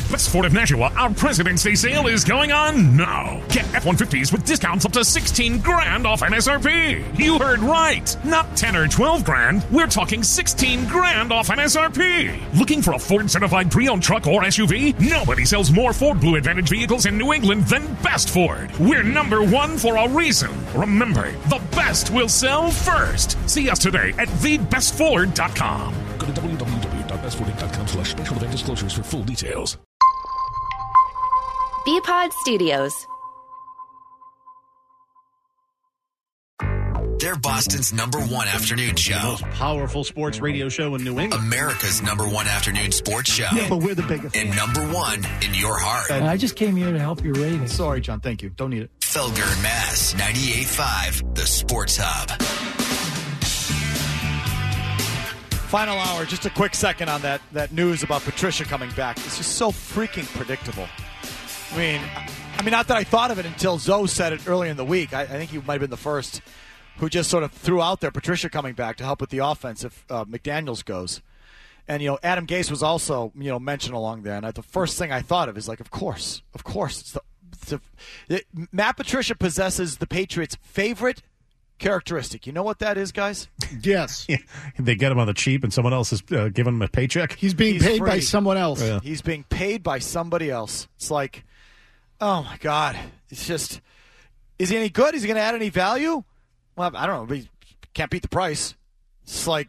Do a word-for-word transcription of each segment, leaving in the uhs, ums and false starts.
Best Ford of Nashua, our President's Day sale is going on now. Get F one fifties with discounts up to sixteen grand off M S R P. You heard right. Not ten or twelve grand. We're talking sixteen grand off M S R P. Looking for a Ford certified pre-owned truck or S U V? Nobody sells more Ford Blue Advantage vehicles in New England than Best Ford. We're number one for a reason. Remember, the best will sell first. See us today at the best ford dot com. Go to w w w dot best ford dot com slash special event disclosures for full details. B-Pod Studios. They're Boston's number one afternoon show. The most powerful sports radio show in New England. America's number one afternoon sports show. Yeah, but we're the biggest. And number one in your heart. And I just came here to help your ratings. Sorry, John. Thank you. Don't need it. Felger and Mass, ninety-eight point five, the Sports Hub. Final hour, just a quick second on that, that news about Patricia coming back. It's just so freaking predictable. I mean, I mean, not that I thought of it until Zoe said it earlier in the week. I, I think you might have been the first who just sort of threw out there Patricia coming back to help with the offense if uh, McDaniels goes. And, you know, Adam Gase was also, you know, mentioned along there. And I, the first thing I thought of is like, of course, of course. It's the, it's the, it, Matt Patricia possesses the Patriots' favorite characteristic. You know what that is, guys? Yes. Yeah. They get him on the cheap and someone else is uh, giving him a paycheck. He's being He's paid free. by someone else. Yeah. He's being paid by somebody else. It's like, oh, my God. It's just, is he any good? Is he going to add any value? Well, I don't know. He can't beat the price. It's like,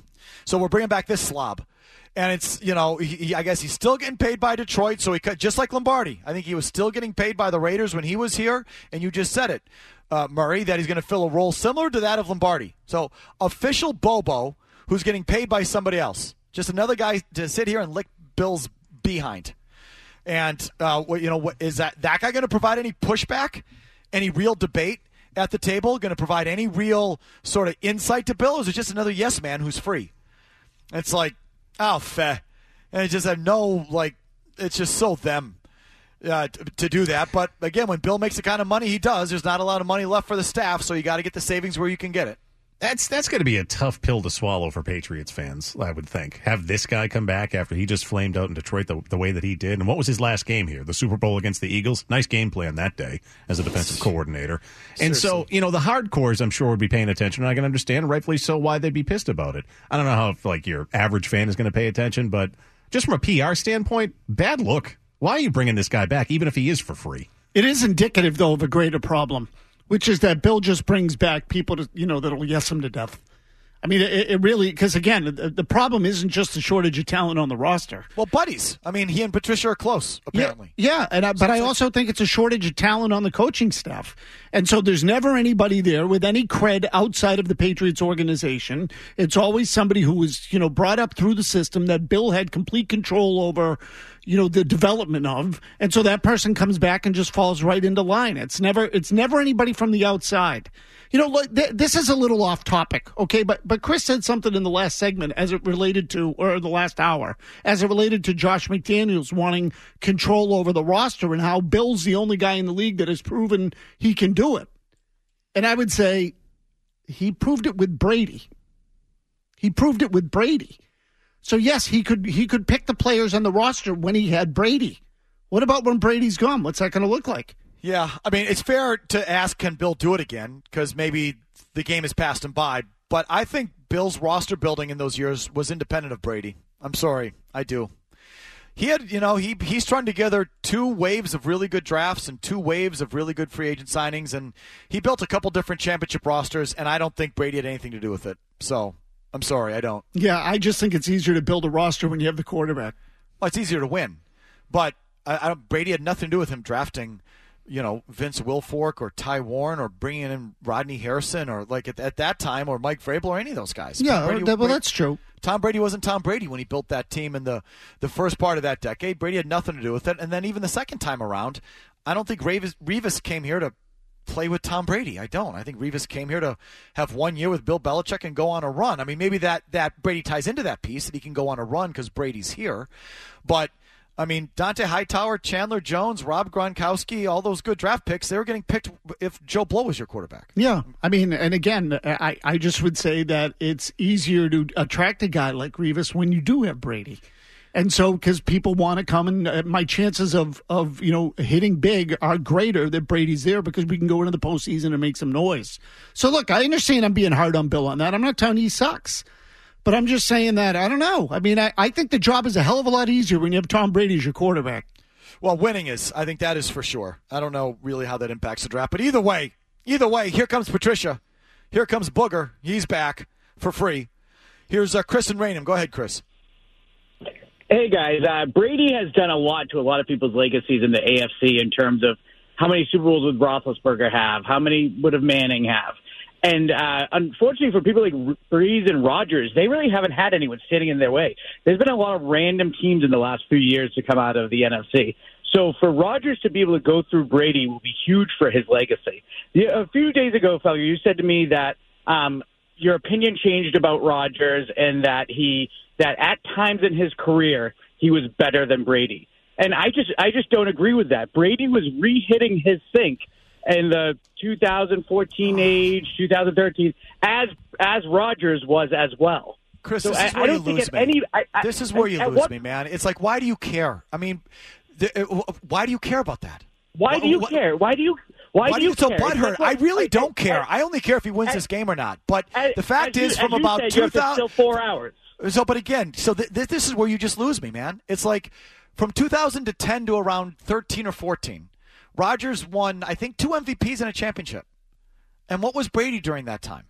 so we're bringing back this slob. And it's, you know, he, he, I guess he's still getting paid by Detroit. So he could, just like Lombardi, I think he was still getting paid by the Raiders when he was here. And you just said it, uh, Murray, that he's going to fill a role similar to that of Lombardi. So official Bobo who's getting paid by somebody else. Just another guy to sit here and lick Bill's behind. And, uh, you know, what, is that, that guy going to provide any pushback, any real debate at the table, going to provide any real sort of insight to Bill, or is it just another yes man who's free? It's like, oh, feh. And it just have no, like, it's just so them uh, to, to do that. But, again, when Bill makes the kind of money he does, there's not a lot of money left for the staff, so you got to get the savings where you can get it. That's that's going to be a tough pill to swallow for Patriots fans, I would think. Have this guy come back after he just flamed out in Detroit the, the way that he did. And what was his last game here? The Super Bowl against the Eagles? Nice game plan that day as a defensive coordinator. And Seriously. so, you know, the hardcores, I'm sure, would be paying attention. And I can understand, rightfully so, why they'd be pissed about it. I don't know how, if, like, your average fan is going to pay attention, but just from a P R standpoint, bad look. Why are you bringing this guy back, even if he is for free? It is indicative, though, of a greater problem, which is that Bill just brings back people to, you know, that'll yes him to death. I mean, it, it really, because again, the, the problem isn't just the shortage of talent on the roster. Well, buddies. I mean, he and Patricia are close, apparently. Yeah, yeah and I, but I also think it's a shortage of talent on the coaching staff. And so there's never anybody there with any cred outside of the Patriots organization. It's always somebody who was, you know, brought up through the system that Bill had complete control over, you know, the development of. And so that person comes back and just falls right into line. It's never, it's never anybody from the outside. You know, look, th- this is a little off topic, okay? But but Chris said something in the last segment as it related to, or the last hour, as it related to Josh McDaniels wanting control over the roster and how Bill's the only guy in the league that has proven he can do it. And I would say he proved it with Brady. He proved it with Brady. So yes, he could he could pick the players on the roster when he had Brady. What about when Brady's gone? What's that going to look like? Yeah, I mean, it's fair to ask, can Bill do it again? Because maybe the game has passed him by. But I think Bill's roster building in those years was independent of Brady. I'm sorry, I do. He had, you know, he he's strung together two waves of really good drafts and two waves of really good free agent signings, and he built a couple different championship rosters, and I don't think Brady had anything to do with it. So I'm sorry, I don't. Yeah, I just think it's easier to build a roster when you have the quarterback. Well, it's easier to win. But I, I don't, Brady had nothing to do with him drafting, you know, Vince Wilfork or Ty Warren or bringing in Rodney Harrison or like at, at that time or Mike Vrabel or any of those guys. Yeah, Brady, well, Brady, that's true. Tom Brady wasn't Tom Brady when he built that team in the, the first part of that decade. Brady had nothing to do with it. And then even the second time around, I don't think Revis, Revis came here to play with Tom Brady. I don't. I think Revis came here to have one year with Bill Belichick and go on a run. I mean, maybe that, that Brady ties into that piece that he can go on a run because Brady's here. But I mean, Dante Hightower, Chandler Jones, Rob Gronkowski, all those good draft picks, they were getting picked if Joe Blow was your quarterback. Yeah. I mean, and again, I, I just would say that it's easier to attract a guy like Revis when you do have Brady. And so, because people want to come and uh, my chances of, of, you know, hitting big are greater that Brady's there because we can go into the postseason and make some noise. So, look, I understand I'm being hard on Bill on that. I'm not telling you he sucks. But I'm just saying that, I don't know. I mean, I, I think the job is a hell of a lot easier when you have Tom Brady as your quarterback. Well, winning is. I think that is for sure. I don't know really how that impacts the draft. But either way, either way, here comes Patricia. Here comes Booger. He's back for free. Here's uh, Chris and Raynham. Go ahead, Chris. Hey, guys. Uh, Brady has done a lot to a lot of people's legacies in the A F C in terms of how many Super Bowls would Roethlisberger have, how many would have Manning have. And uh, unfortunately for people like Brees and Rodgers, they really haven't had anyone standing in their way. There's been a lot of random teams in the last few years to come out of the N F C. So for Rodgers to be able to go through Brady will be huge for his legacy. A few days ago, Felger, you said to me that um, your opinion changed about Rodgers and that he that at times in his career he was better than Brady. And I just I just don't agree with that. Brady was re-hitting his sink in the two thousand fourteen age, two thousand thirteen, as as Rodgers was as well. Chris, so this I, is where I don't you think lose at me. any. I, I, this is where you at lose what, me, man. It's like, why do you care? I mean, the, uh, why do you care about that? Why do you why, care? Why do you? Why, why do you get so care? butthurt? Like, I really like, don't care. As, I only care if he wins as, this game or not. But as, the fact you, is, from about said, two thousand, still four hours. So, but again, so th- th- this is where you just lose me, man. It's like from two thousand ten to around thirteen or fourteen, Rodgers won, I think, two M V Ps and a championship. And what was Brady during that time?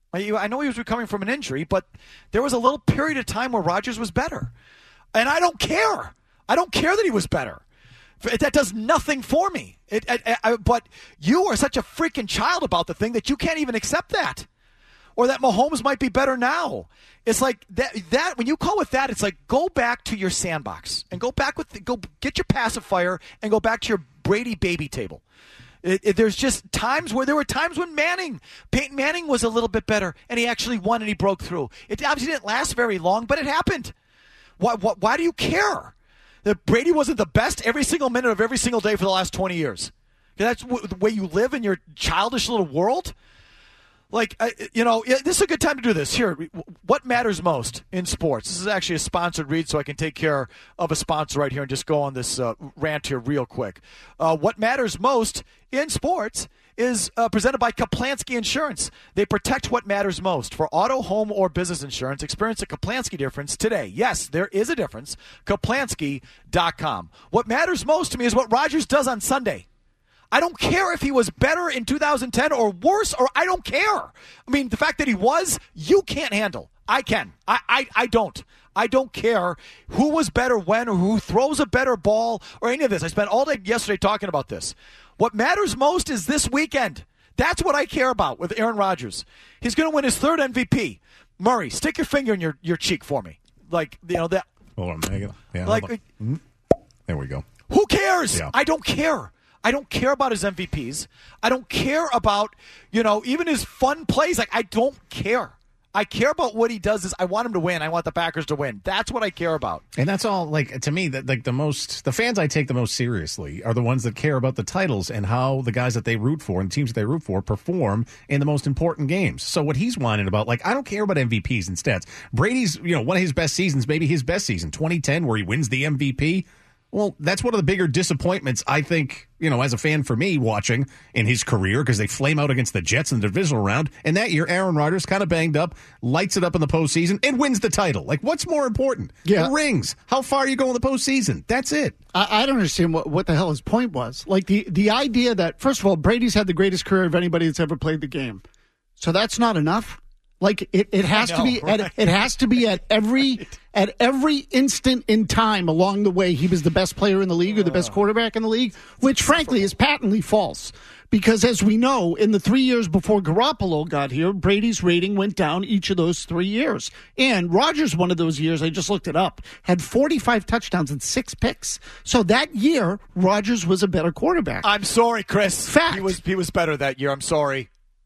I know he was recovering from an injury, but there was a little period of time where Rodgers was better. And I don't care. I don't care that he was better. That does nothing for me. It, I, I, but you are such a freaking child about the thing that you can't even accept that. Or that Mahomes might be better now. It's like that. That when you call with that, it's like go back to your sandbox and go back with the, go get your pacifier and go back to your Brady baby table. It, it, there's just times where there were times when Manning, Peyton Manning was a little bit better, and he actually won and he broke through. It obviously didn't last very long, but it happened. Why, why, why do you care that Brady wasn't the best every single minute of every single day for the last twenty years? That's w- the way you live in your childish little world. Like, uh, you know, this is a good time to do this. Here, what matters most in sports? This is actually a sponsored read, so I can take care of a sponsor right here and just go on this uh, rant here real quick. Uh, what matters most in sports is uh, presented by Kaplansky Insurance. They protect what matters most. For auto, home, or business insurance, experience a Kaplansky difference today. Yes, there is a difference. Kaplansky dot com. What matters most to me is what Rodgers does on Sunday. I don't care if he was better in two thousand ten or worse, or I don't care. I mean, the fact that he was, you can't handle. I can. I, I, I don't. I don't care who was better when or who throws a better ball or any of this. I spent all day yesterday talking about this. What matters most is this weekend. That's what I care about with Aaron Rodgers. He's going to win his third M V P. Murray, stick your finger in your, your cheek for me. Like, you know, that. Hold on, Megan. Yeah, like, hold on. There we go. Who cares? Yeah. I don't care. I don't care about his M V Ps. I don't care about, you know, even his fun plays. Like, I don't care. I care about what he does is I want him to win. I want the Packers to win. That's what I care about. And that's all, like, to me, that like the most, the fans I take the most seriously are the ones that care about the titles and how the guys that they root for and the teams that they root for perform in the most important games. So what he's whining about, like, I don't care about M V Ps and stats. Brady's, you know, one of his best seasons, maybe his best season, twenty ten, where he wins the M V P. Well, that's one of the bigger disappointments, I think, you know, as a fan for me watching in his career, because they flame out against the Jets in the divisional round. And that year, Aaron Rodgers kind of banged up, lights it up in the postseason, and wins the title. Like, what's more important? Yeah. The rings. How far you go in the postseason? That's it. I, I don't understand what, what the hell his point was. Like, the, the idea that, first of all, Brady's had the greatest career of anybody that's ever played the game. So that's not enough. Like, it, it has know, to be right? at, it has to be at every at every instant in time along the way he was the best player in the league or the best quarterback in the league, which frankly is patently false. Because as we know, in the three years before Garoppolo got here, Brady's rating went down each of those three years. And Rodgers, one of those years, I just looked it up, had forty-five touchdowns and six picks. So that year, Rodgers was a better quarterback. I'm sorry, Chris. Fact. He was he was better that year. I'm sorry.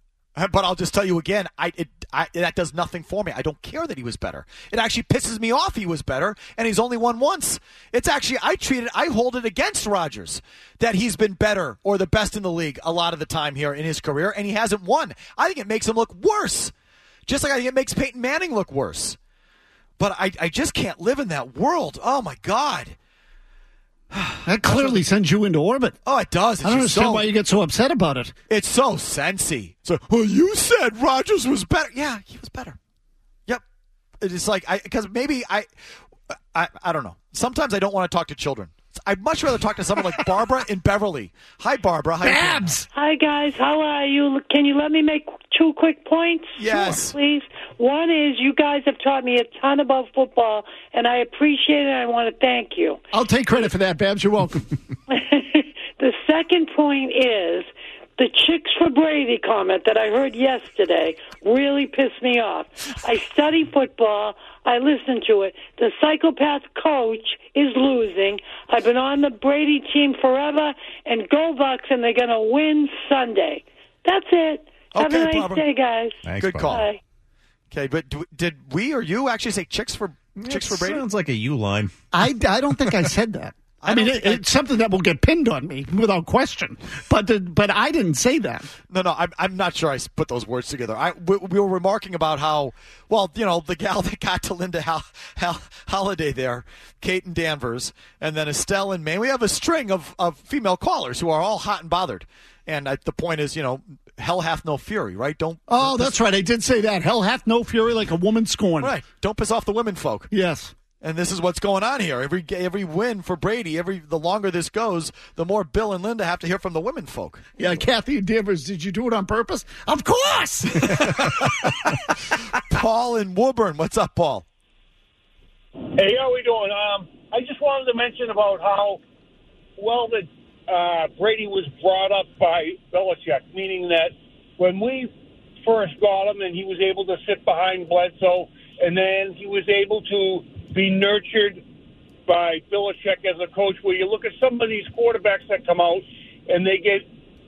But I'll just tell you again, I, it, I that does nothing for me. I don't care that he was better. It actually pisses me off he was better, and he's only won once. It's actually, I treat it, I hold it against Rodgers that he's been better or the best in the league a lot of the time here in his career, and he hasn't won. I think it makes him look worse, just like I think it makes Peyton Manning look worse. But I, I just can't live in that world. Oh, my God. That clearly sends you into orbit. Oh, it does. It's I don't just understand so, why you get so upset about it. It's so sensy. So, well, you said Rodgers was better. Yeah, he was better. Yep. It's like, I because maybe I, I, I don't know. Sometimes I don't want to talk to children. I'd much rather talk to someone like Barbara in Beverly. Hi, Barbara. How Babs! Hi, guys. How are you? Can you let me make two quick points? Yes. Sure, please. One is you guys have taught me a ton about football, and I appreciate it, and I want to thank you. I'll take credit for that, Babs. You're welcome. The second point is the Chicks for Brady comment that I heard yesterday really pissed me off. I study football. I listen to it. The psychopath coach is losing. I've been on the Brady team forever, and go Bucks, and they're going to win Sunday. That's it. Have Okay, a nice Barbara. day, guys. Thanks, Good Barbara. call. Bye. Okay, but do, did we or you actually say chicks for chicks for Brady? Sounds like a U line. I, I don't think I said that. I, I mean, don't it, think I- it's something that will get pinned on me without question. But the, but I didn't say that. No, no, I'm, I'm not sure I s- put those words together. I, we, we were remarking about how, well, you know, the gal that got to Linda Hal, Hal, Holiday there, Kate and Danvers, and then Estelle and May. We have a string of, of female callers who are all hot and bothered. And I, the point is, you know, hell hath no fury, right? Don't. Oh, don't that's right. I did say that. Hell hath no fury like a woman scorned. right. Don't piss off the women folk. Yes. And this is what's going on here. Every every win for Brady, every the longer this goes, the more Bill and Linda have to hear from the women folk. Yeah, Kathy and Danvers, did you do it on purpose? Of course! Paul in Woburn. What's up, Paul? Hey, how we doing? Um, I just wanted to mention about how well that uh, Brady was brought up by Belichick, meaning that when we first got him and he was able to sit behind Bledsoe, and then he was able to be nurtured by Belichick as a coach, where you look at some of these quarterbacks that come out and they get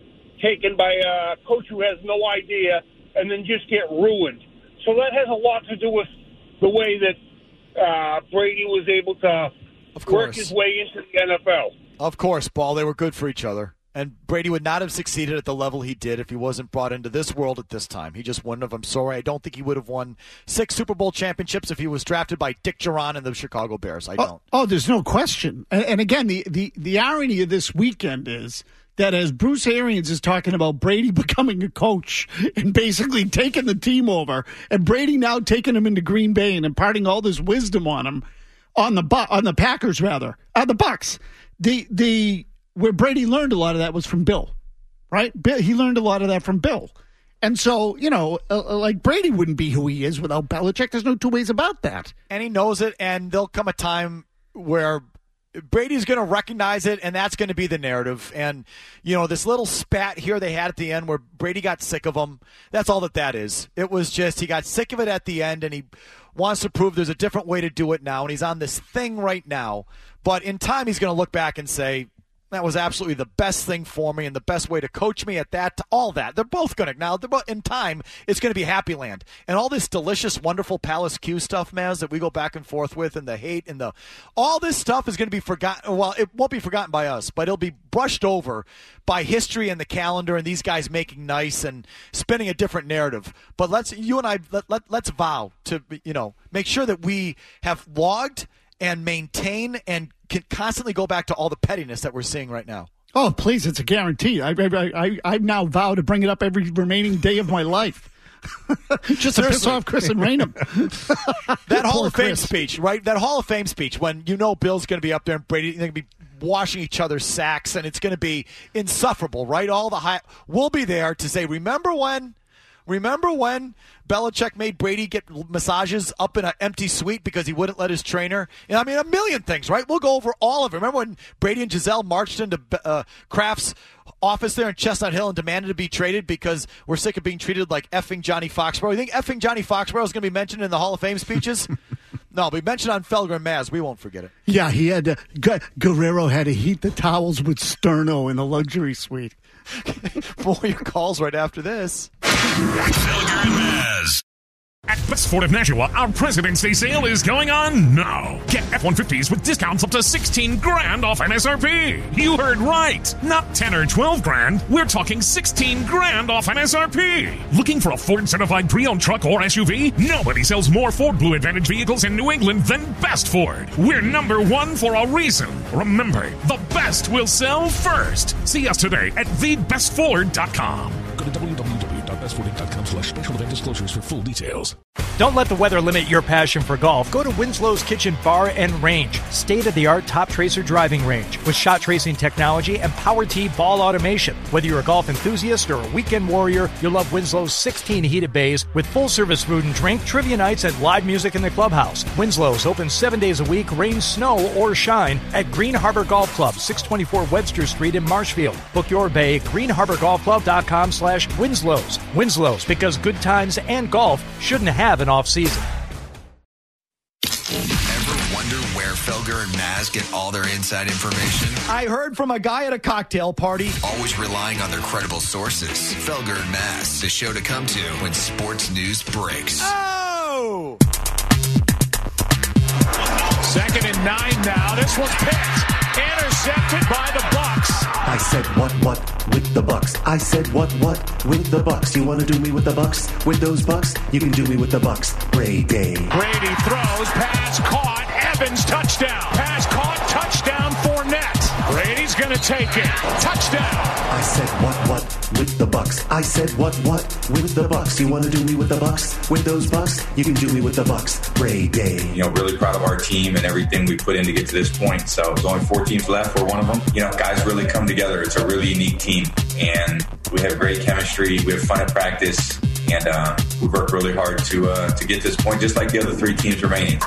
taken by a coach who has no idea and then just get ruined. So that has a lot to do with the way that uh, Brady was able to Of work course. his way into the N F L. Of course, Paul. They were good for each other. And Brady would not have succeeded at the level he did if he wasn't brought into this world at this time. He just wouldn't have. I'm sorry. I don't think he would have won six Super Bowl championships if he was drafted by Dick Duran and the Chicago Bears. I don't. Oh, oh, there's no question. And, and again, the, the, the irony of this weekend is that as Bruce Arians is talking about Brady becoming a coach and basically taking the team over, and Brady now taking him into Green Bay and imparting all this wisdom on him, on the Bu- on the Packers rather, uh, the Bucks. The the where Brady learned a lot of that was from Bill, right? Bill, he learned a lot of that from Bill. And so, you know, uh, like Brady wouldn't be who he is without Belichick. There's no two ways about that. And he knows it, and there'll come a time where Brady's going to recognize it, and that's going to be the narrative. And, you know, this little spat here they had at the end where Brady got sick of him, that's all that that is. It was just he got sick of it at the end, and he wants to prove there's a different way to do it now, and he's on this thing right now. But in time, he's going to look back and say, that was absolutely the best thing for me and the best way to coach me at that, all that. They're both going to, now, they're both, in time, it's going to be happy land. And all this delicious, wonderful Palace Q stuff, Maz, that we go back and forth with, and the hate and the, all this stuff is going to be forgotten. Well, it won't be forgotten by us, but it'll be brushed over by history and the calendar and these guys making nice and spinning a different narrative. But let's, you and I, let, let, let's vow to, you know, make sure that we have logged and maintain and can constantly go back to all the pettiness that we're seeing right now. Oh, please, it's a guarantee. I, I, I, I now vow to bring it up every remaining day of my life. Just to piss Seriously. off Chris and Raynham. That Hall Poor of Fame Chris. speech, right? That Hall of Fame speech when you know Bill's going to be up there and Brady, they're going to be washing each other's sacks, and it's going to be insufferable, right? All the high, we'll be there to say, remember when? Remember when Belichick made Brady get massages up in an empty suite because he wouldn't let his trainer? And I mean, a million things, right? We'll go over all of it. Remember when Brady and Giselle marched into uh, Kraft's office there in Chestnut Hill and demanded to be traded because we're sick of being treated like effing Johnny Foxborough? You think effing Johnny Foxborough is going to be mentioned in the Hall of Fame speeches? No, we mentioned on Felger and Maz. We won't forget it. Yeah, he had to, Gu- Guerrero had to heat the towels with Sterno in the luxury suite. More your calls right after this. Felger and Maz. At Best Ford of Nashua, our President's Day sale is going on now. Get F one fifties with discounts up to sixteen grand off M S R P. You heard right. Not ten or twelve grand. We're talking sixteen grand off M S R P. Looking for a Ford certified pre-owned truck or S U V? Nobody sells more Ford Blue Advantage vehicles in New England than Best Ford. We're number one for a reason. Remember, the best will sell first. See us today at the best ford dot com. Go to w w w dot best ford dot com slash special event disclosures for full details. Don't let the weather limit your passion for golf. Go to Winslow's Kitchen Bar and Range, state-of-the-art top tracer driving range with shot tracing technology and power tee ball automation. Whether you're a golf enthusiast or a weekend warrior, you'll love Winslow's sixteen heated bays with full-service food and drink, trivia nights, and live music in the clubhouse. Winslow's open seven days a week, rain, snow, or shine at Green Harbor Golf Club, six twenty-four Webster Street in Marshfield. Book your bay at green harbor golf club dot com slash Winslow's. Winslow's, because good times and golf shouldn't have an off-season. Ever wonder where Felger and Maz get all their inside information? I heard from a guy at a cocktail party. Always relying on their credible sources. Felger and Maz, the show to come to when sports news breaks. Oh! Second and nine now. This one's picked. Intercepted by the Bucks. I said what what with the Bucks. I said what what with the Bucks. You want to do me with the Bucks? With those Bucks? You can do me with the Bucks. Brady. Brady throws, pass caught, Evans touchdown. Pass caught, touchdown, Fournette. Brady's going to take it. Touchdown. I said what what with the Bucks. I said what what with the Bucks. You want to do me with the Bucks? With those Bucks? You can do me with the Bucks. Brady. You know, really proud of our team and everything we put in to get to this point. So there's only four teams left. We're one of them. You know, guys really come together. It's a really unique team, and we have great chemistry. We have fun at practice, and uh, we work really hard to uh, to get to this point, just like the other three teams remaining.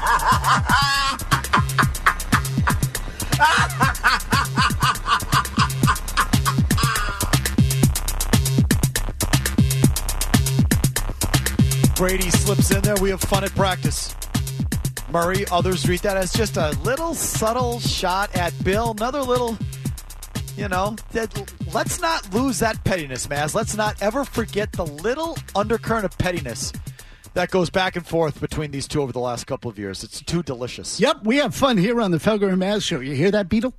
Brady slips in there. We have fun at practice. Murray, others read that as just a little subtle shot at Bill. Another little, you know, that, let's not lose that pettiness, Maz. Let's not ever forget the little undercurrent of pettiness that goes back and forth between these two over the last couple of years. It's too delicious. Yep, we have fun here on the Felger and Maz show. You hear that, Beetle?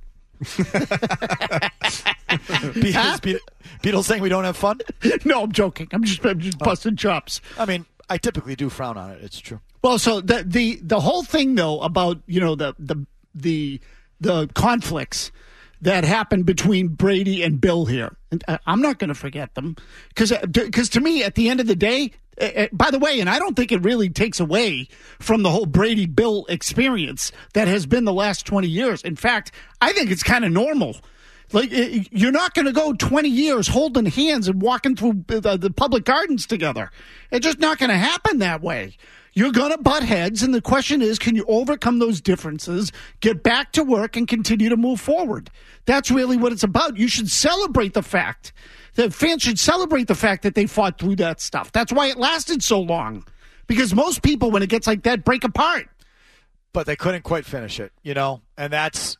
Beatles, Beatles, Beatles saying we don't have fun? No, I'm joking. I'm just, I'm just busting chops. I mean, I typically do frown on it. It's true. Well, so the the the whole thing though about, you know, the the the the conflicts that happened between Brady and Bill here, and I'm not going to forget them because because to me at the end of the day, uh, by the way, and I don't think it really takes away from the whole Brady Bill experience that has been the last twenty years. In fact, I think it's kind of normal. Like, you're not going to go twenty years holding hands and walking through the, the public gardens together. It's just not going to happen that way. You're going to butt heads, and the question is, can you overcome those differences, get back to work, and continue to move forward? That's really what it's about. You should celebrate the fact. The fans should celebrate the fact that they fought through that stuff. That's why it lasted so long. Because most people, when it gets like that, break apart. But they couldn't quite finish it, you know, and that's...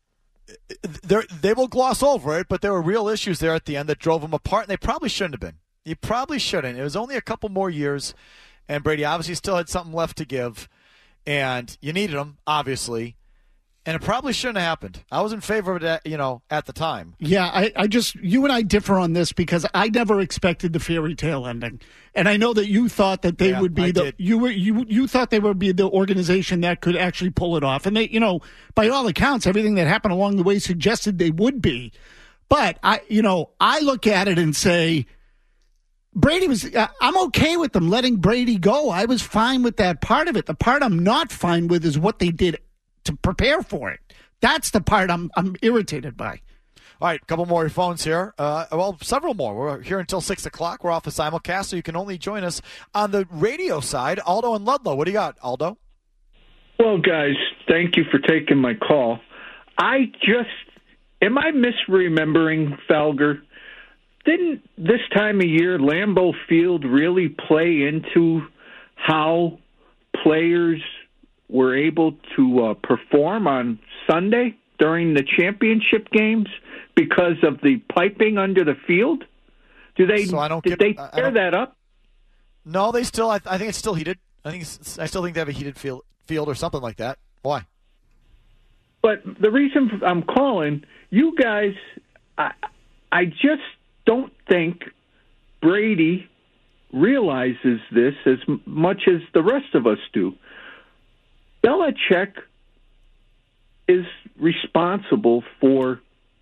They will gloss over it, but there were real issues there at the end that drove them apart, and they probably shouldn't have been. You probably shouldn't. It was only a couple more years, and Brady obviously still had something left to give, and you needed him, obviously, and it probably shouldn't have happened. I was in favor of it, you know, at the time. Yeah, I, I just, you and I differ on this because I never expected the fairy tale ending. And I know that you thought that they yeah, would be I the did. you were you you thought they would be the organization that could actually pull it off. And they, you know, by all accounts, everything that happened along the way suggested they would be. But I, you know, I look at it and say, Brady was, uh, I'm okay with them letting Brady go. I was fine with that part of it. The part I'm not fine with is what they did to prepare for it. That's the part I'm I'm irritated by. All right, a couple more phones here. Uh, well, several more. We're here until six o'clock. We're off the simulcast, so you can only join us on the radio side. Aldo and Ludlow. What do you got, Aldo? Well, guys, thank you for taking my call. I just, am I misremembering, Felger? Didn't this time of year Lambeau Field really play into how players were able to uh, perform on Sunday during the championship games because of the piping under the field? Do they? So I don't did get, they I tear don't, that up? No, they still. I, I think it's still heated. I think it's, I still think they have a heated field, field or something like that. Why? But the reason I'm calling, you guys, I, I just don't think Brady realizes this as much as the rest of us do. Belichick is responsible for,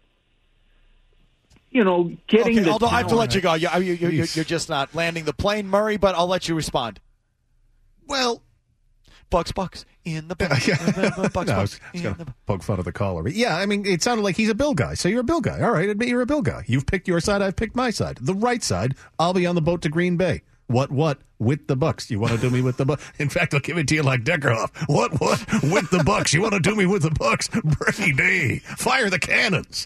you know, getting okay, the although I have to let you go. You, you, you, you're, Jeez. you're just not landing the plane, Murray, but I'll let you respond. Well, Bucks, Bucks, in the Bucks. Bucks, no, I Bucks, was, I was in going the to poke fun of the caller. But yeah, I mean, it sounded like he's a Bill guy. So you're a Bill guy. All right, admit you're a Bill guy. You've picked your side. I've picked my side. The right side, I'll be on the boat to Green Bay. What, what? With the Bucks. You want to do me with the Bucks? In fact, I'll give it to you like Deckerhoff. What, what? With the Bucks. You want to do me with the Bucks? Brady. Fire the cannons.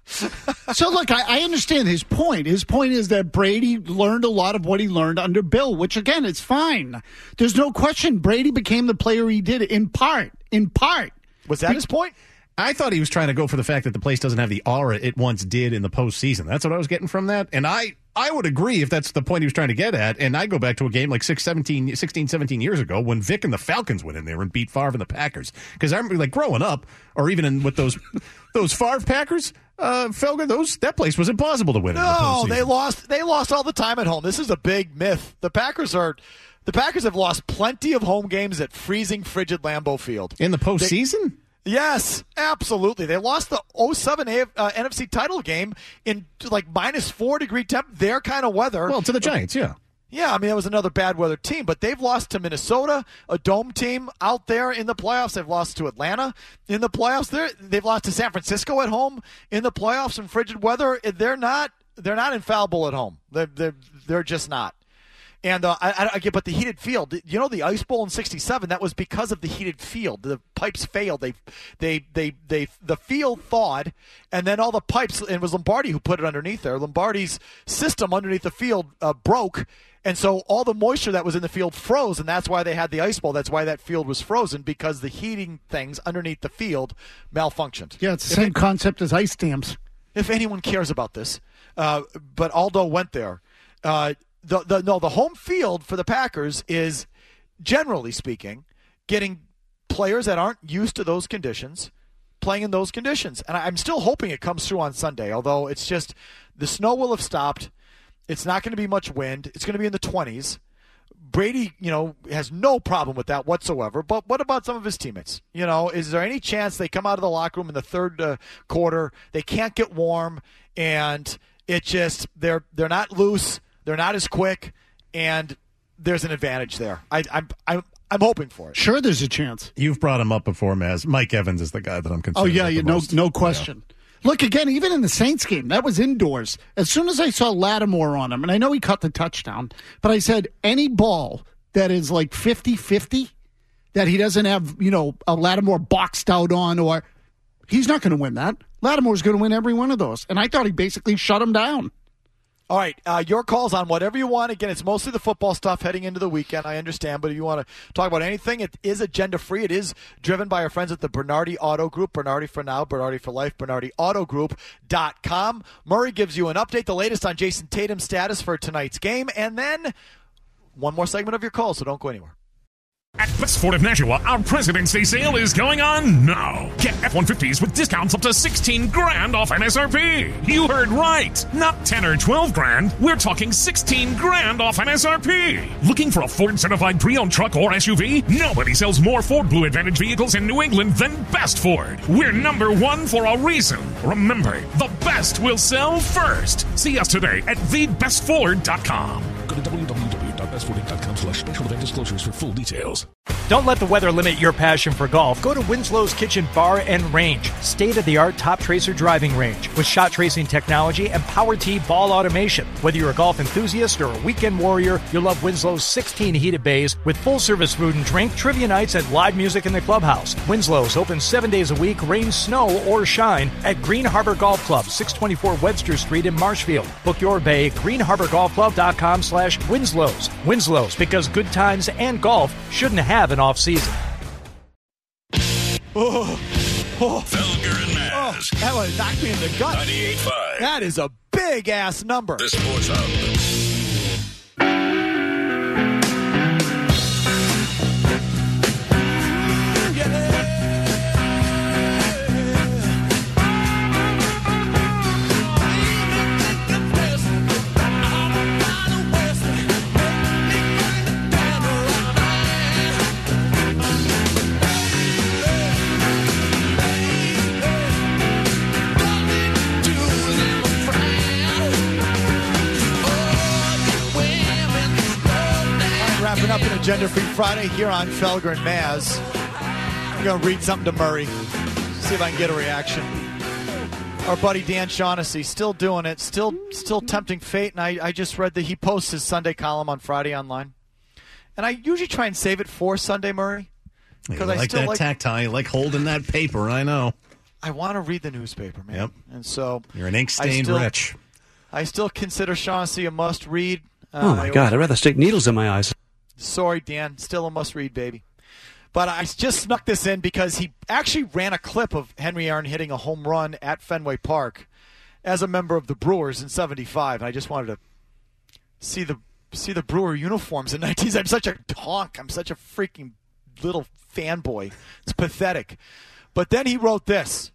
So, look, I, I understand his point. His point is that Brady learned a lot of what he learned under Bill, which, again, is fine. There's no question Brady became the player he did in part. In part. Was that his point? I thought he was trying to go for the fact that the place doesn't have the aura it once did in the postseason. That's what I was getting from that. And I, I would agree if that's the point he was trying to get at. And I go back to a game like six, seventeen, sixteen, seventeen years ago when Vic and the Falcons went in there and beat Favre and the Packers. Because I remember, like, growing up, or even in with those those Favre Packers, uh, Felger, those that place was impossible to win. No, in the postseason. they lost. They lost all the time at home. This is a big myth. The Packers are. The Packers have lost plenty of home games at freezing, frigid Lambeau Field in the postseason. They, Yes, absolutely. They lost the oh seven uh, N F C title game in like minus four degree temp, their kind of weather. Well, to the Giants, yeah. Yeah, I mean, that was another bad weather team, but they've lost to Minnesota, a dome team out there in the playoffs. They've lost to Atlanta in the playoffs. They're, they've lost to San Francisco at home in the playoffs in frigid weather. They're not they're not infallible at home. They're, they're, they're just not. And uh, I, I get, but the heated field, you know, the Ice Bowl in sixty-seven, that was because of the heated field. The pipes failed. They, they, they, they, the field thawed, and then all the pipes, and it was Lombardi who put it underneath there. Lombardi's system underneath the field uh, broke, and so all the moisture that was in the field froze, and that's why they had the Ice Bowl. That's why that field was frozen, because the heating things underneath the field malfunctioned. Yeah, it's the if same it, concept as ice dams. If anyone cares about this, uh, but Aldo went there. Uh, The, the no the home field for the Packers is, generally speaking, getting players that aren't used to those conditions playing in those conditions. And I'm still hoping it comes through on Sunday, although it's just the snow will have stopped. It's not going to be much wind. It's going to be in the twenties. Brady, you know, has no problem with that whatsoever. But what about some of his teammates? You know, is there any chance they come out of the locker room in the third uh, quarter, they can't get warm, and it just they're they're not loose. They're not as quick, and there's an advantage there. I, I'm I'm I'm hoping for it. Sure, there's a chance. You've brought him up before, Maz. Mike Evans is the guy that I'm concerned. Oh yeah, with you the no most. no question. Yeah. Look, again, even in the Saints game, that was indoors. As soon as I saw Lattimore on him, and I know he caught the touchdown, but I said any ball that is like fifty-fifty, that he doesn't have, you know, a Lattimore boxed out on, or he's not going to win that. Lattimore's going to win every one of those, and I thought he basically shut him down. All right, uh, your calls on whatever you want. Again, it's mostly the football stuff heading into the weekend, I understand. But if you want to talk about anything, it is agenda-free. It is driven by our friends at the Bernardi Auto Group. Bernardi for now, Bernardi for life, Bernardi Auto Group dot com. Murray gives you an update, the latest on Jason Tatum's status for tonight's game. And then one more segment of your call, so don't go anywhere. At Best Ford of Nashua, our President's Day sale is going on now. Get F one fifties with discounts up to sixteen grand off N S R P. You heard right. Not ten or twelve grand. We're talking sixteen grand off N S R P. Looking for a Ford certified pre-owned truck or S U V? Nobody sells more Ford Blue Advantage vehicles in New England than Best Ford. We're number one for a reason. Remember, the best will sell first. See us today at the best ford dot com. Go to w w w dot best ford dot com slash special event disclosures for full details. Don't let the weather limit your passion for golf. Go to Winslow's Kitchen Bar and Range. State-of-the-art Top Tracer driving range with shot tracing technology and Power Tee ball automation. Whether you're a golf enthusiast or a weekend warrior, you'll love Winslow's sixteen heated bays with full-service food and drink, trivia nights, and live music in the clubhouse. Winslow's open seven days a week, rain, snow, or shine at Green Harbor Golf Club, six twenty-four Webster Street in Marshfield. Book your bay at green harbor golf club dot com slash Winslow's. Winslow's, because good times and golf shouldn't have an off-season. Oh, oh. Felger and Maz. Oh, that would knock me in the gut. ninety-eight point five. That is a big-ass number. The Sports Hub. Gender Free Friday here on Felger and Maz. I'm going to read something to Murray. See if I can get a reaction. Our buddy Dan Shaughnessy still doing it, still still tempting fate, and I, I just read that he posts his Sunday column on Friday online. And I usually try and save it for Sunday, Murray. Because I like still that like, tactile, you like holding that paper, I know. I want to read the newspaper, man. Yep. And so You're an ink-stained still, wretch. I still consider Shaughnessy a must-read. Uh, oh, my God. I'd rather stick needles in my eyes. Sorry, Dan. Still a must-read, baby. But I just snuck this in because he actually ran a clip of Henry Aaron hitting a home run at Fenway Park as a member of the Brewers in seventy-five. And I just wanted to see the see the Brewer uniforms in nineteen. I'm such a honk. I'm such a freaking little fanboy. It's pathetic. But then he wrote this.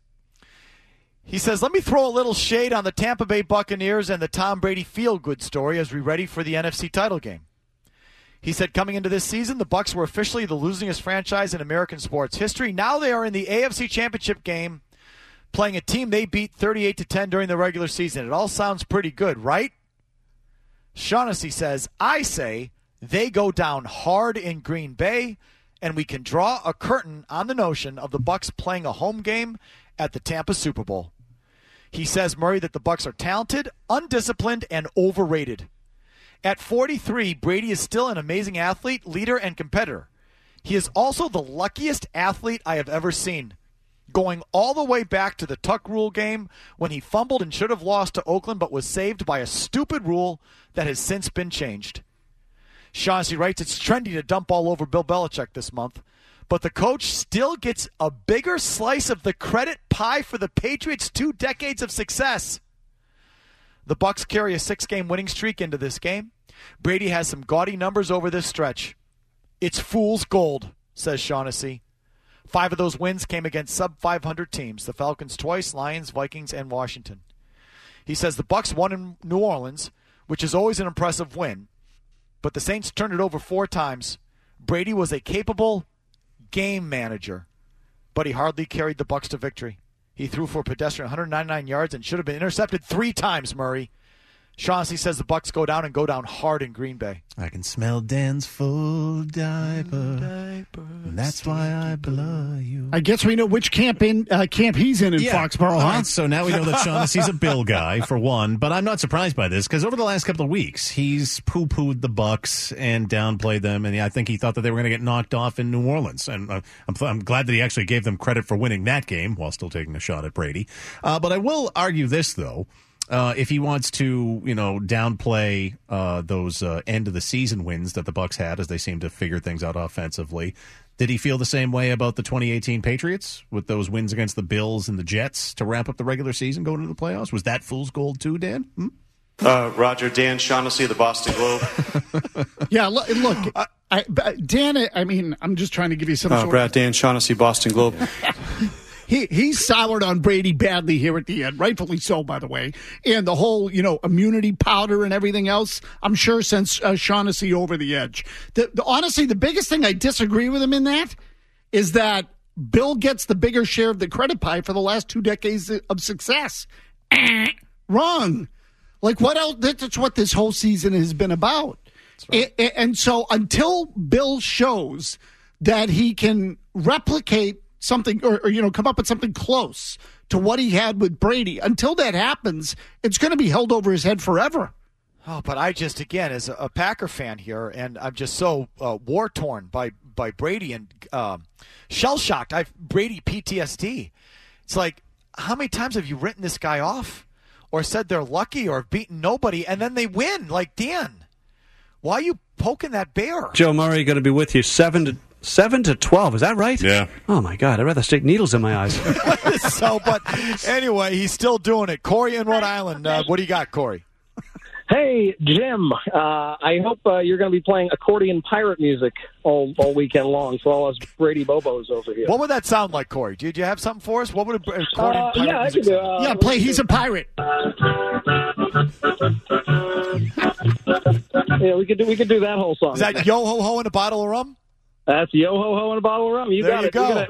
He says, let me throw a little shade on the Tampa Bay Buccaneers and the Tom Brady feel-good story as we ready for the N F C title game. He said, coming into this season, the Bucs were officially the losingest franchise in American sports history. Now they are in the A F C Championship game, playing a team they beat thirty-eight to ten during the regular season. It all sounds pretty good, right? Shaughnessy says, I say they go down hard in Green Bay, and we can draw a curtain on the notion of the Bucs playing a home game at the Tampa Super Bowl. He says, Murray, that the Bucs are talented, undisciplined, and overrated. At forty-three, Brady is still an amazing athlete, leader, and competitor. He is also the luckiest athlete I have ever seen, going all the way back to the Tuck Rule game when he fumbled and should have lost to Oakland but was saved by a stupid rule that has since been changed. Shaughnessy writes, it's trendy to dump all over Bill Belichick this month, but the coach still gets a bigger slice of the credit pie for the Patriots' two decades of success. The Bucs carry a six-game winning streak into this game. Brady has some gaudy numbers over this stretch. It's fool's gold, says Shaughnessy. Five of those wins came against sub five hundred teams, the Falcons twice, Lions, Vikings, and Washington. He says the Bucs won in New Orleans, which is always an impressive win, but the Saints turned it over four times. Brady was a capable game manager, but he hardly carried the Bucs to victory. He threw for a pedestrian one hundred ninety-nine yards and should have been intercepted three times, Murray. Shaughnessy says the Bucs go down and go down hard in Green Bay. I can smell Dan's full diaper, and that's why I blow you. I guess we know which camp in uh, camp he's in in yeah. Foxborough, All huh? right, so now we know that Shaughnessy's a Bill guy, for one, but I'm not surprised by this, because over the last couple of weeks, he's poo-pooed the Bucs and downplayed them, and I think he thought that they were going to get knocked off in New Orleans, and uh, I'm, I'm glad that he actually gave them credit for winning that game, while still taking a shot at Brady. Uh, but I will argue this, though. Uh, if he wants to, you know, downplay uh, those uh, end-of-the-season wins that the Bucs had as they seem to figure things out offensively, did he feel the same way about the twenty eighteen Patriots with those wins against the Bills and the Jets to wrap up the regular season going into the playoffs? Was that fool's gold too, Dan? Hmm? Uh, Roger, Dan Shaughnessy of the Boston Globe. yeah, look, look I, I, Dan, I mean, I'm just trying to give you some uh, sort Brad, of... Dan Shaughnessy, Boston Globe. He he soured on Brady badly here at the end, rightfully so, by the way. And the whole, you know, immunity powder and everything else, I'm sure sends uh, Shaughnessy over the edge. The, the, honestly, the biggest thing I disagree with him in that is that Bill gets the bigger share of the credit pie for the last two decades of success. Wrong. Like, what else? That's what this whole season has been about. Right. And, and so until Bill shows that he can replicate something or, or, you know, come up with something close to what he had with Brady. Until that happens, it's going to be held over his head forever. Oh, but I just, again, as a, a Packer fan here, and I'm just so uh, war-torn by, by Brady and uh, shell-shocked. I've Brady P T S D. It's like, how many times have you written this guy off or said they're lucky or have beaten nobody, and then they win? Like, Dan, why are you poking that bear? Joe Murray going to be with you seven to Seven to twelve, is that right? Yeah. Oh my God, I'd rather stick needles in my eyes. So, but anyway, he's still doing it. Corey in Rhode Island, uh, what do you got, Corey? Hey, Jim. Uh, I hope uh, you're going to be playing accordion pirate music all all weekend long for all us Brady Bobos over here. What would that sound like, Corey? Did you have something for us? What would a accordion uh, pirate yeah, music I could do, sound? uh, yeah, play He's a Pirate. Yeah, we could do we could do that whole song. Is that Yo Ho Ho and a Bottle of Rum? That's Yo Ho Ho and a Bottle of Rum. You there got you it. Go. Gonna,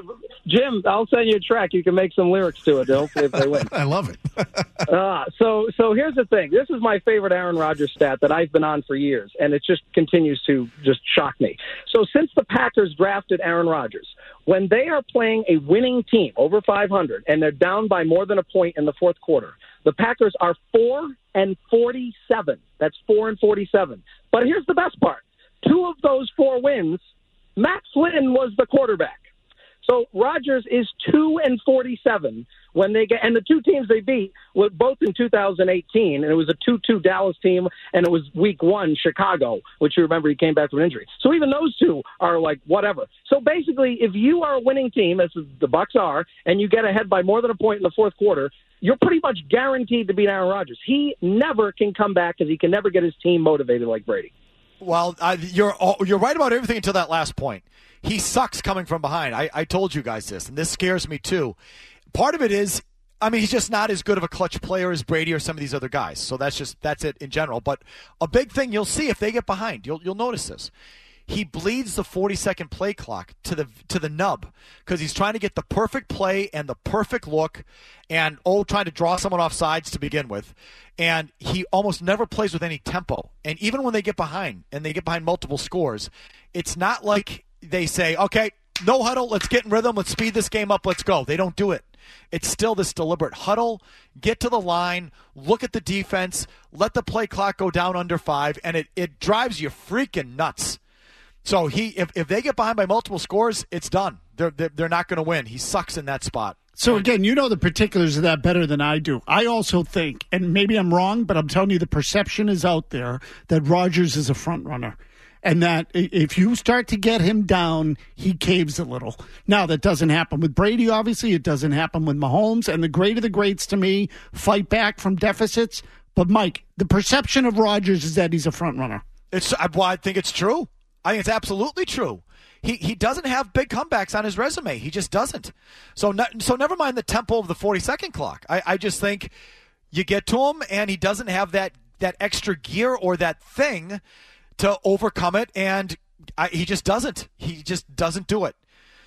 Jim, I'll send you a track. You can make some lyrics to it. Hopefully, if they win. I love it. uh, so, so here's the thing. This is my favorite Aaron Rodgers stat that I've been on for years, and it just continues to just shock me. So, since the Packers drafted Aaron Rodgers, when they are playing a winning team over five hundred and they're down by more than a point in the fourth quarter, the Packers are four and forty-seven. That's four and forty-seven. But here's the best part: two of those four wins, Matt Flynn was the quarterback. So Rodgers is two and forty-seven when they get, and the two teams they beat were both in two thousand eighteen, and it was a two two Dallas team, and it was week one Chicago, which you remember he came back from injury. So even those two are like whatever. So basically, if you are a winning team, as the Bucs are, and you get ahead by more than a point in the fourth quarter, you're pretty much guaranteed to beat Aaron Rodgers. He never can come back because he can never get his team motivated like Brady. Well, uh, you're you're right about everything until that last point. He sucks coming from behind. I, I told you guys this, and this scares me too. Part of it is, I mean, he's just not as good of a clutch player as Brady or some of these other guys. So that's just that's it in general. But a big thing you'll see if they get behind, you'll you'll notice this. He bleeds the forty-second play clock to the to the nub because he's trying to get the perfect play and the perfect look, and oh, trying to draw someone off sides to begin with. And he almost never plays with any tempo. And even when they get behind, and they get behind multiple scores, it's not like they say, okay, no huddle, let's get in rhythm, let's speed this game up, let's go. They don't do it. It's still this deliberate huddle, get to the line, look at the defense, let the play clock go down under five, and it, it drives you freaking nuts. So he, if, if they get behind by multiple scores, it's done. They're, they're, they're not going to win. He sucks in that spot. So, again, you know the particulars of that better than I do. I also think, and maybe I'm wrong, but I'm telling you the perception is out there that Rodgers is a front runner. And that if you start to get him down, he caves a little. Now, that doesn't happen with Brady, obviously. It doesn't happen with Mahomes. And the great of the greats, to me, fight back from deficits. But, Mike, the perception of Rodgers is that he's a front runner. It's, well, I think it's true. I think it's absolutely true. He he doesn't have big comebacks on his resume. He just doesn't. So no, so never mind the tempo of the forty-second clock. I, I just think you get to him, and he doesn't have that, that extra gear or that thing to overcome it, and I, he just doesn't. He just doesn't do it.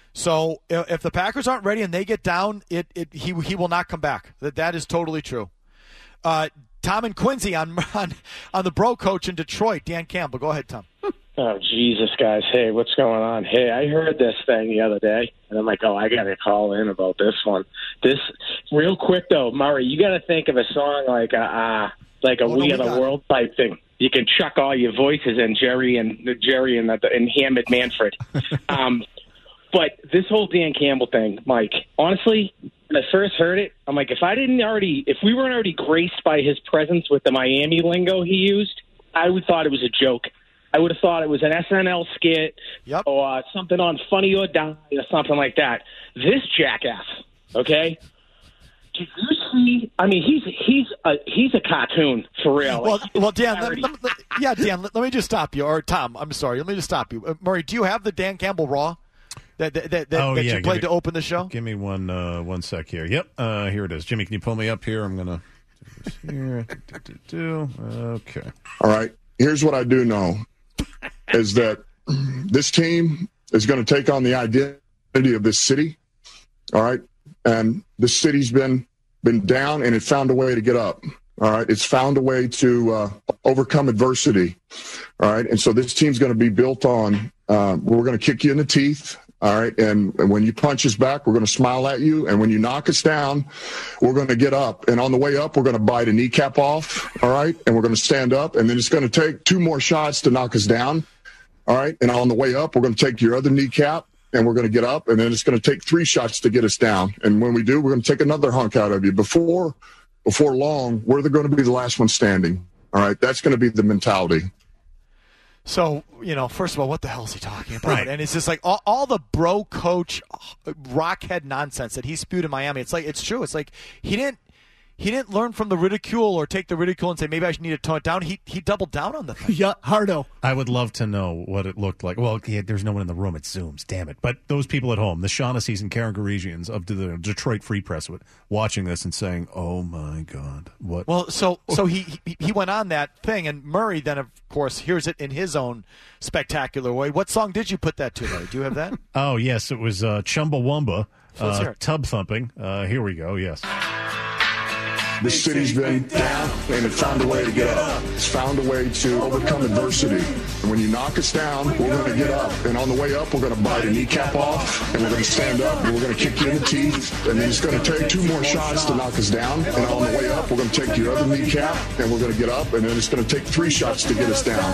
So if the Packers aren't ready and they get down, it, it he he will not come back. That that is totally true. Uh, Tom and Quincy on on on the Bro Coach in Detroit. Dan Campbell, go ahead, Tom. Oh, Jesus, guys. Hey, what's going on? Hey, I heard this thing the other day, and I'm like, oh, I got to call in about this one. This, real quick, though, Murray, you got to think of a song like a, uh, like a Oh, no, We we Are the got it. World type thing. You can chuck all your voices in, Jerry and Jerry and, the, and Hammond Manfred. um, but this whole Dan Campbell thing, Mike, honestly, when I first heard it, I'm like, if I didn't already, if we weren't already graced by his presence with the Miami lingo he used, I would have thought it was a joke. I would have thought it was an S N L skit yep. or uh, something on Funny or Die or something like that. This jackass, okay? Did you see? I mean, he's he's a he's a cartoon for real. Well, Like, well, Dan, let, let, let, yeah, Dan, let, let me just stop you. Or Tom, I'm sorry, let me just stop you. Uh, Murray, do you have the Dan Campbell Raw that that that, that, oh, that yeah, you played me, to open the show? Give me one uh, one sec here. Yep, uh, here it is. Jimmy, can you pull me up here? I'm gonna do this here. do, do, do. Okay. All right. Here's what I do know is that this team is going to take on the identity of this city. All right. And the city's been been down, and it found a way to get up. All right. It's found a way to uh, overcome adversity. All right. And so this team's going to be built on, uh, we're going to kick you in the teeth. All right. And, and when you punch us back, we're going to smile at you. And when you knock us down, we're going to get up. And on the way up, we're going to bite a kneecap off. All right. And we're going to stand up. And then it's going to take two more shots to knock us down. All right. And on the way up, we're going to take your other kneecap, and we're going to get up. And then it's going to take three shots to get us down. And when we do, we're going to take another hunk out of you. Before, before long, we're going to be the last one standing. All right. That's going to be the mentality. So, you know, first of all, what the hell is he talking about? Right. And it's just like all, all the Bro Coach rockhead nonsense that he spewed in Miami. It's like, it's true. It's like he didn't he didn't learn from the ridicule or take the ridicule and say, maybe I need to tone it down. He he doubled down on the thing. Yeah, hardo. I would love to know what it looked like. Well, yeah, there's no one in the room. It zooms. Damn it. But those people at home, the Shaughnessy's and Karen Garesians of the Detroit Free Press, watching this and saying, oh, my God. What? Well, so so he, he he went on that thing, and Murray then, of course, hears it in his own spectacular way. What song did you put that to, Larry? Do you have that? Oh, yes. It was uh, Chumbawamba So let's uh, hear it. tub thumping. Uh, here we go. Yes. This city's been down, and it found a way to get up. It's found a way to overcome adversity. And when you knock us down, we're going to get up. And on the way up, we're going to bite a kneecap off, and we're going to stand up, and we're going to kick you in the teeth. And then it's going to take two more shots to knock us down. And on the way up, we're going to take your other kneecap, and we're going to get up. And then it's going to take three shots to get us down.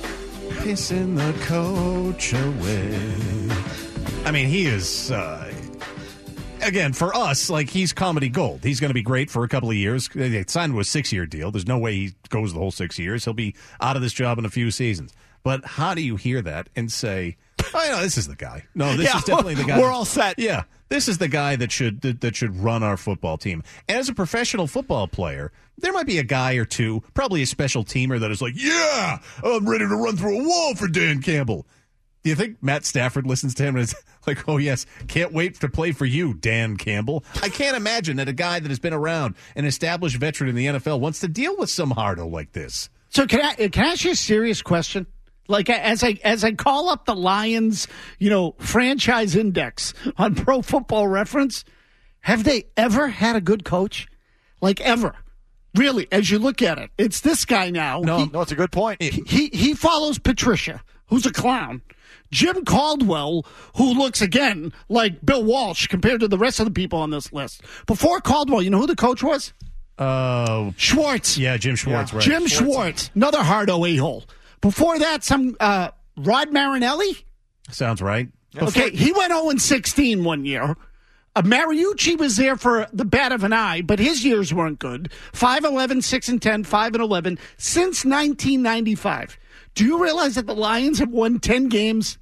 Pissing the coach away. I mean, he is... Uh, Again, for us, like, he's comedy gold. He's going to be great for a couple of years. They signed to a six-year deal. There's no way he goes the whole six years. He'll be out of this job in a few seasons. But how do you hear that and say, oh, no, this is the guy. No, this Yeah, is definitely the guy. we're all set. Yeah, this is the guy that should that, that should run our football team. And as a professional football player, there might be a guy or two, probably a special teamer that is like, yeah, I'm ready to run through a wall for Dan Campbell. Do you think Matt Stafford listens to him and is like, oh, yes, can't wait to play for you, Dan Campbell? I can't imagine that a guy that has been around, an established veteran in the N F L, wants to deal with some hardo like this. So can I can I ask you a serious question? Like, as I as I call up the Lions, you know, franchise index on Pro Football Reference, have they ever had a good coach? Like, ever? Really, as you look at it, it's this guy now. No, he, no, it's a good point. He, he he follows Patricia, who's a clown. Jim Caldwell, who looks, again, like Bill Walsh compared to the rest of the people on this list. Before Caldwell, you know who the coach was? Uh, Schwartz. Yeah, Jim Schwartz, Yeah. right. Jim Schwartz, another hardo a-hole. Before that, some uh, Rod Marinelli. Sounds right. Okay, he went oh and sixteen one year. Uh, Mariucci was there for the bat of an eye, but his years weren't good. five eleven, six and ten, five and eleven since nineteen ninety-five. Do you realize that the Lions have won ten games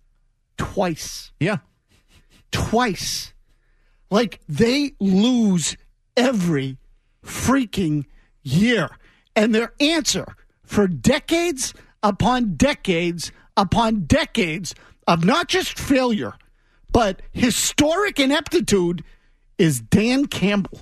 twice? Yeah. Twice. Like, they lose every freaking year. And their answer for decades upon decades upon decades of not just failure, but historic ineptitude is Dan Campbell.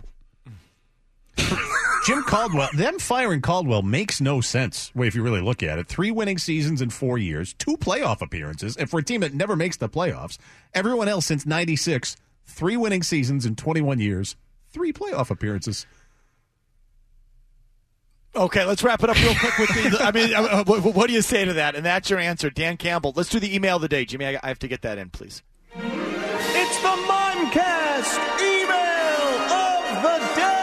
Jim Caldwell, them firing Caldwell makes no sense if you really look at it. Three winning seasons in four years, two playoff appearances, and for a team that never makes the playoffs, everyone else since ninety-six, three winning seasons in twenty-one years, three playoff appearances. Okay, let's wrap it up real quick with the. I mean, uh, what, what do you say to that? And that's your answer, Dan Campbell. Let's do the email of the day, Jimmy. I, I have to get that in, please. It's the Mimecast email of the day.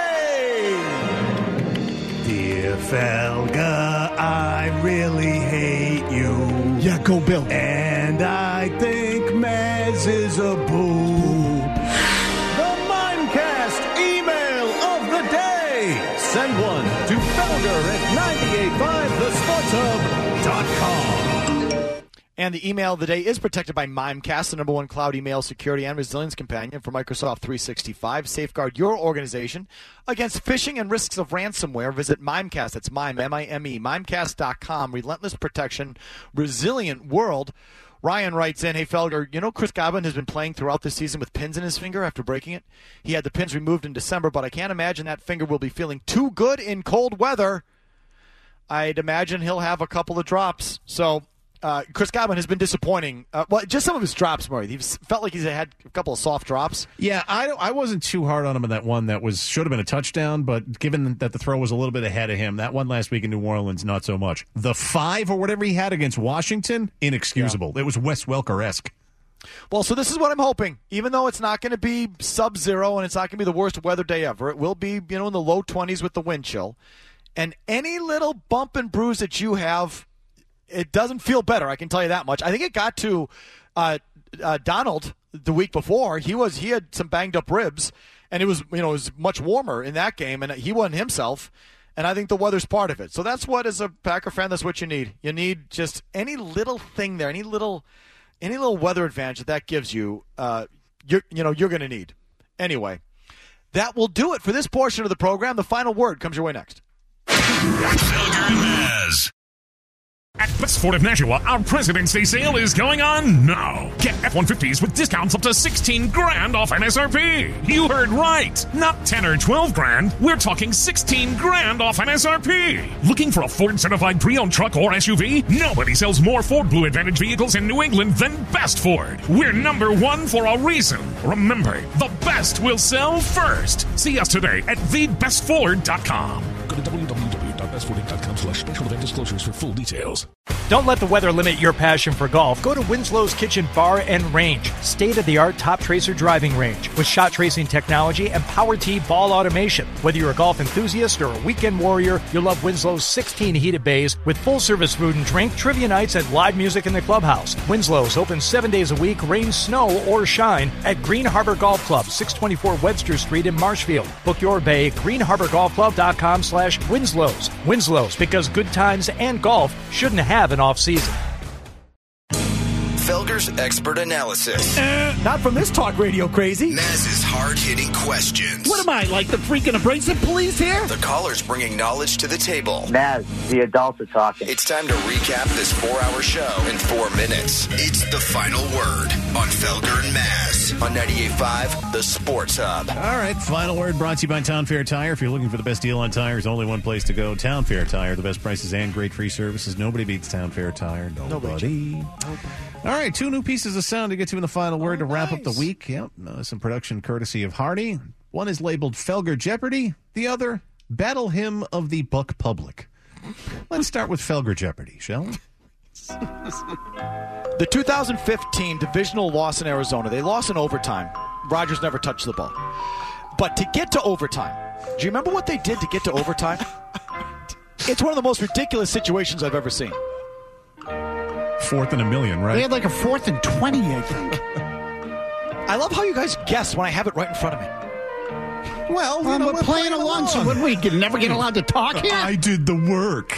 Dear Felga, I really hate you. Yeah, go Bill. And I think Mez is a boob. The Mimecast email of the day. Send one to Felger at nine eight five the sports hub dot com. And the email of the day is protected by Mimecast, the number one cloud email security and resilience companion for Microsoft three sixty-five. Safeguard your organization against phishing and risks of ransomware. Visit Mimecast. That's Mime, M I M E, Mimecast dot com. Relentless protection, resilient world. Ryan writes in, hey, Felger, you know Chris Godwin has been playing throughout the season with pins in his finger after breaking it? He had the pins removed in December, but I can't imagine that finger will be feeling too good in cold weather. I'd imagine he'll have a couple of drops. So uh, Chris Godwin has been disappointing. Uh, well, just some of his drops, Murray. He's felt like he's had a couple of soft drops. Yeah, I I wasn't too hard on him in that one that was should have been a touchdown, but given that the throw was a little bit ahead of him, that one last week in New Orleans, not so much. The five or whatever he had against Washington, inexcusable. Yeah. It was Wes Welker-esque. Well, so this is what I'm hoping. Even though it's not going to be sub-zero and it's not going to be the worst weather day ever, it will be, you know, in the low twenties with the wind chill. And any little bump and bruise that you have, it doesn't feel better. I can tell you that much. I think it got to uh, uh, Donald the week before. He was he had some banged up ribs, and it was you know it was much warmer in that game, and he wasn't himself. And I think the weather's part of it. So that's what, as a Packer fan, that's what you need. You need just any little thing there, any little any little weather advantage that that gives you. Uh, you're you know you're going to need anyway. That will do it for this portion of the program. The final word comes your way next. Felger and Maz. At Best Ford of Nashua, our President's Day sale is going on now. Get F one fifties with discounts up to sixteen grand off M S R P. You heard right. Not ten or twelve grand. We're talking sixteen grand off M S R P. Looking for a Ford certified pre-owned truck or S U V? Nobody sells more Ford Blue Advantage vehicles in New England than Best Ford. We're number one for a reason. Remember, the best will sell first. See us today at the best ford dot com. Go to w w w dot best ford dot com slash special event disclosures for full details. Don't let the weather limit your passion for golf. Go to Winslow's Kitchen Bar and Range. State-of-the-art top tracer driving range with shot tracing technology and power tee ball automation. Whether you're a golf enthusiast or a weekend warrior, you'll love Winslow's sixteen heated bays with full-service food and drink, trivia nights, and live music in the clubhouse. Winslow's open seven days a week, rain, snow, or shine at Green Harbor Golf Club, six twenty-four Webster Street in Marshfield. Book your bay at green harbor golf club dot com slash Winslow's. Winslow's, because good times and golf shouldn't have an off-season. Felger's expert analysis. Uh, not from this talk radio crazy. Maz's hard-hitting questions. What am I, like the freaking abrasive police here? The callers bringing knowledge to the table. Maz, the adults are talking. It's time to recap this four-hour show in four minutes. It's The Final Word on Felger and Maz on ninety-eight point five, The Sports Hub. All right, Final Word brought to you by Town Fair Tire. If you're looking for the best deal on tires, only one place to go, Town Fair Tire. The best prices and great free services. Nobody beats Town Fair Tire. Nobody. Nobody. All right, two new pieces of sound to get to in the final word oh, to wrap nice. up the week. Yep, uh, some production courtesy of Hardy. One is labeled Felger Jeopardy. The other, Battle Hymn of the Buck Public. Let's start with Felger Jeopardy, shall we? The two thousand fifteen divisional loss in Arizona, they lost in overtime. Rodgers never touched the ball. But to get to overtime, do you remember what they did to get to overtime? It's one of the most ridiculous situations I've ever seen. Fourth and a million, right? They had like a fourth and twenty, I think. I love how you guys guess when I have it right in front of me. Well, well know, we're, we're playing, playing along, along, so what, we can never get allowed to talk here? I did the work.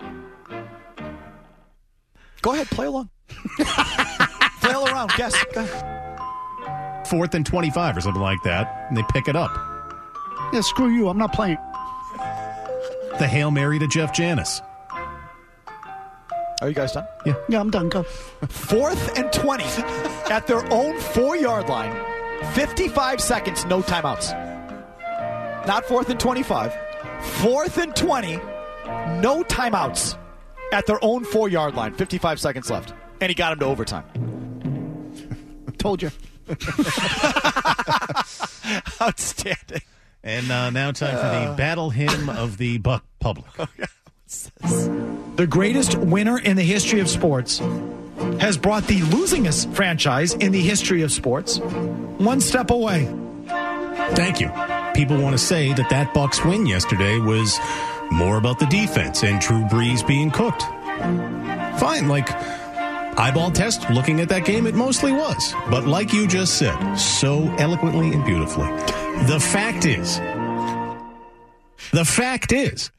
Go ahead, play along. Flail around, guess. Go ahead. Fourth and twenty-five or something like that, and they pick it up. Yeah, screw you, I'm not playing. The Hail Mary to Jeff Janis. Are you guys done? Yeah. Yeah, I'm done. Go. Fourth and twenty at their own four-yard line. fifty-five seconds, no timeouts. Not fourth and twenty-five. Fourth and twenty, no timeouts at their own four-yard line. fifty-five seconds left. And he got him to overtime. Told you. Outstanding. And uh, now time for the uh, Battle Hymn of the Buck Public. The greatest winner in the history of sports has brought the losingest franchise in the history of sports one step away. Thank you. People want to say that that Bucs win yesterday was more about the defense and Drew Brees being cooked. Fine, like eyeball test, looking at that game, it mostly was. But like you just said, so eloquently and beautifully, the fact is, the fact is,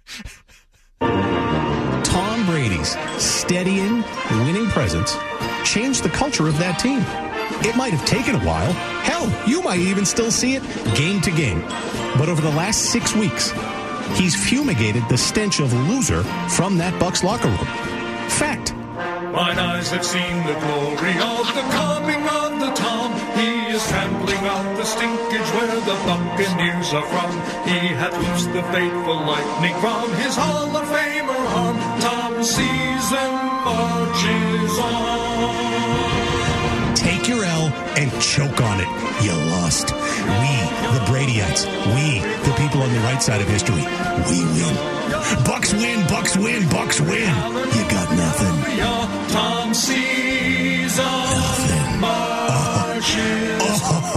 Tom Brady's steadying, winning presence changed the culture of that team. It might have taken a while. Hell, you might even still see it game to game. But over the last six weeks, he's fumigated the stench of loser from that Bucs locker room. Fact. Mine eyes have seen the glory of the coming of the Tom. He is trampling out the stinkage where the Buccaneers are from. He hath loosed the fateful lightning from his Hall of Famer arm. Tom season marches on. Take your L and choke on it. You lost. We, the Bradyites, we, the people on the right side of history, we win. Bucs win, Bucs win, Bucs win. You got nothing. Tom season nothing. Marches oh.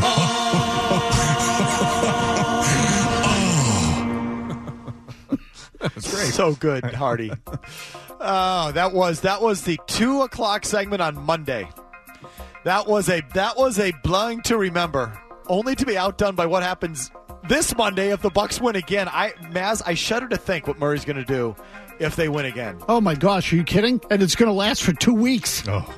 oh. That's great. So good, Hardy. Oh, that was that was the two o'clock segment on Monday. That was a that was a blowing to remember, only to be outdone by what happens this Monday if the Bucs win again. I Maz, I shudder to think what Murray's going to do if they win again. Oh my gosh, are you kidding? And it's going to last for two weeks. Oh,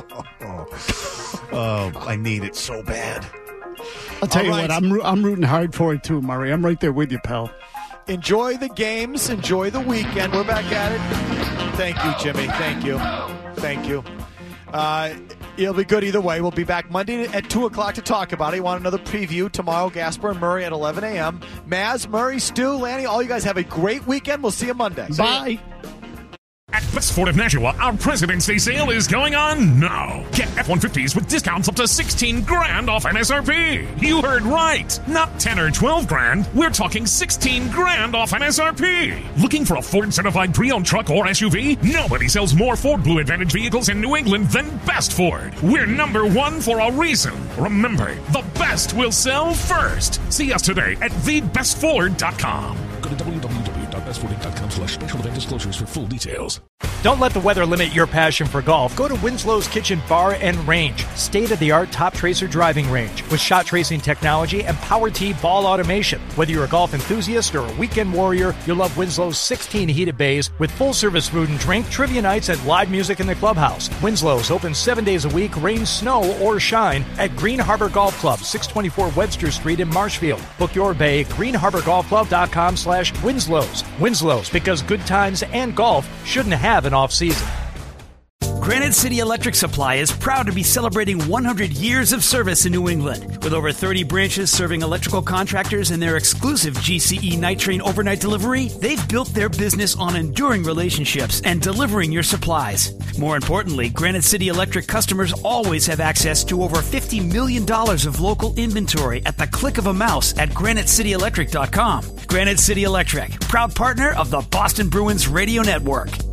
oh, I need it so bad. I'll tell All you right. what, I'm I'm rooting hard for it too, Murray. I'm right there with you, pal. enjoy the games. Enjoy the weekend. We're back at it. Thank you, Jimmy. Thank you. Thank you. Uh, it'll be good either way. We'll be back Monday at two o'clock to talk about it. You want another preview tomorrow, Gasper and Murray at eleven a.m. Maz, Murray, Stu, Lanny, all you guys have a great weekend. We'll see you Monday. Bye. At Best Ford of Nashua, our President's Day sale is going on now. Get F one fifties with discounts up to sixteen grand off M S R P. You heard right. Not ten or twelve grand. We're talking sixteen grand off M S R P. Looking for a Ford certified pre-owned truck or S U V? Nobody sells more Ford Blue Advantage vehicles in New England than Best Ford. We're number one for a reason. Remember, the best will sell first. See us today at the best ford dot com. Go to w w w dot best ford dot com slash special event disclosures for full details. Don't let the weather limit your passion for golf. Go to Winslow's Kitchen Bar and Range, state-of-the-art top tracer driving range with shot tracing technology and power tee ball automation. Whether you're a golf enthusiast or a weekend warrior, you'll love Winslow's sixteen heated bays with full-service food and drink, trivia nights, and live music in the clubhouse. Winslow's open seven days a week, rain, snow, or shine at Green Harbor Golf Club, six twenty-four Webster Street in Marshfield. Book your bay at green harbor golf club dot com slash Winslow's. Winslow's, because good times and golf shouldn't have an off-season. Granite City Electric Supply is proud to be celebrating one hundred years of service in New England. With over thirty branches serving electrical contractors and their exclusive G C E Night Train overnight delivery, they've built their business on enduring relationships and delivering your supplies. More importantly, Granite City Electric customers always have access to over fifty million dollars of local inventory at the click of a mouse at granite city electric dot com. Granite City Electric, proud partner of the Boston Bruins Radio Network.